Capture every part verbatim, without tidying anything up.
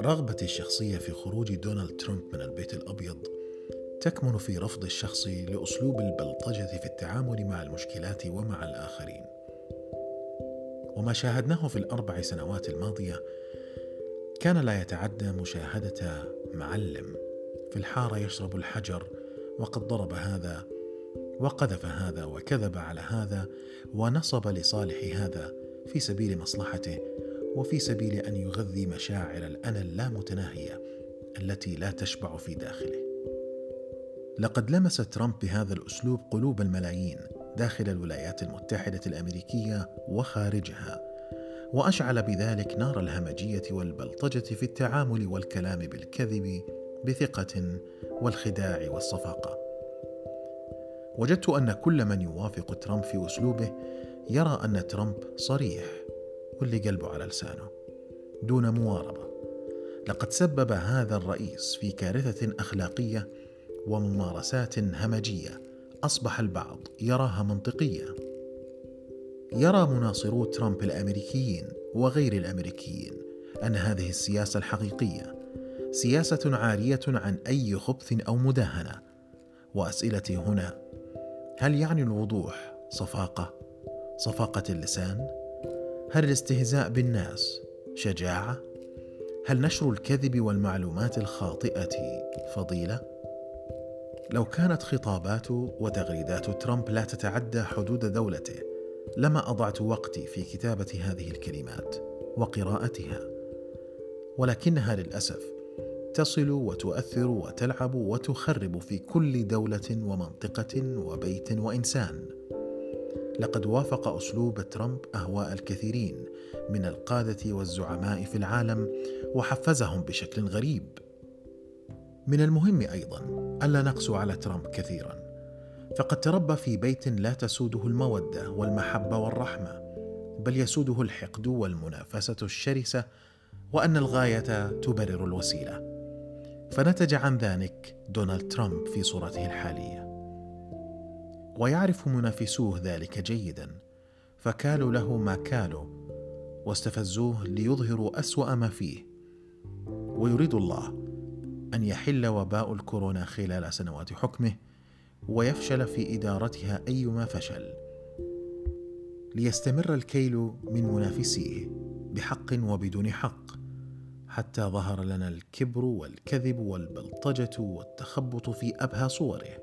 رغبتي الشخصية في خروج دونالد ترامب من البيت الأبيض تكمن في رفض الشخص لأسلوب البلطجة في التعامل مع المشكلات ومع الآخرين. وما شاهدناه في الأربع سنوات الماضية كان لا يتعدى مشاهدة معلم في الحارة يشرب الحجر، وقد ضرب هذا وقذف هذا وكذب على هذا ونصب لصالح هذا في سبيل مصلحته وفي سبيل أن يغذي مشاعر الأنا اللامتناهية التي لا تشبع في داخله. لقد لمس ترامب بهذا الأسلوب قلوب الملايين داخل الولايات المتحدة الأمريكية وخارجها، وأشعل بذلك نار الهمجية والبلطجة في التعامل والكلام بالكذب بثقة والخداع والصفاقة. وجدت أن كل من يوافق ترامب في أسلوبه يرى أن ترامب صريح واللي قلبه على لسانه دون مواربة. لقد سبب هذا الرئيس في كارثة أخلاقية وممارسات همجية أصبح البعض يراها منطقية. يرى مناصرو ترامب الأمريكيين وغير الأمريكيين أن هذه السياسة الحقيقية سياسة عارية عن أي خبث أو مداهنة. وأسئلتي هنا: هل يعني الوضوح صفاقة؟ صفاقة اللسان؟ هل الاستهزاء بالناس شجاعة؟ هل نشر الكذب والمعلومات الخاطئة فضيلة؟ لو كانت خطابات وتغريدات ترامب لا تتعدى حدود دولته لما أضعت وقتي في كتابة هذه الكلمات وقراءتها، ولكنها للأسف تصل وتؤثر وتلعب وتخرب في كل دولة ومنطقة وبيت وإنسان. لقد وافق أسلوب ترامب أهواء الكثيرين من القادة والزعماء في العالم وحفزهم بشكل غريب. من المهم أيضا ألا نقسو على ترامب كثيرا، فقد تربى في بيت لا تسوده المودة والمحبة والرحمة، بل يسوده الحقد والمنافسة الشرسة، وأن الغاية تبرر الوسيلة. فنتج عن ذلك دونالد ترامب في صورته الحالية، ويعرف منافسوه ذلك جيدا، فكالوا له ما كالوا واستفزوه ليظهروا أسوأ ما فيه. ويريد الله أن يحل وباء الكورونا خلال سنوات حكمه ويفشل في إدارتها أيما فشل، ليستمر الكيل من منافسيه بحق وبدون حق، حتى ظهر لنا الكبر والكذب والبلطجة والتخبط في أبهى صوره.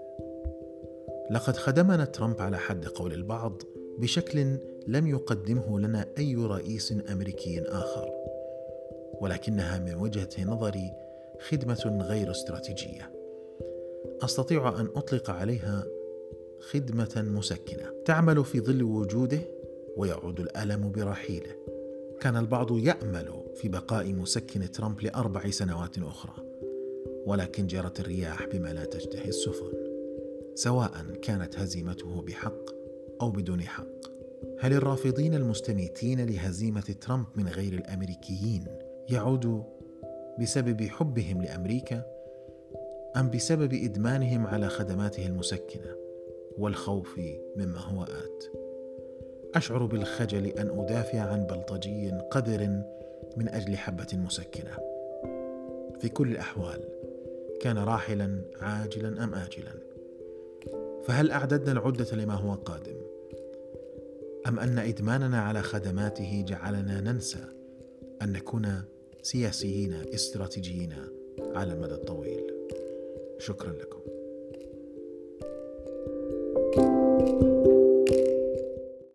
لقد خدمنا ترامب على حد قول البعض بشكل لم يقدمه لنا أي رئيس أمريكي آخر، ولكنها من وجهة نظري خدمة غير استراتيجية. أستطيع أن أطلق عليها خدمة مسكنة تعمل في ظل وجوده ويعود الألم برحيله. كان البعض يأمل في بقاء مسكن ترامب لأربع سنوات أخرى، ولكن جرت الرياح بما لا تشتهي السفن، سواء كانت هزيمته بحق أو بدون حق. هل الرافضين المستميتين لهزيمة ترامب من غير الأمريكيين يعود بسبب حبهم لأمريكا، أم بسبب إدمانهم على خدماته المسكنة والخوف مما هو آت؟ أشعر بالخجل أن أدافع عن بلطجي قذر من أجل حبة مسكنة. في كل الأحوال كان راحلا عاجلا أم آجلا. فهل أعددنا العدة لما هو قادم، أم أن إدماننا على خدماته جعلنا ننسى أن نكون سياسيين استراتيجيين على المدى الطويل؟ شكرا لكم.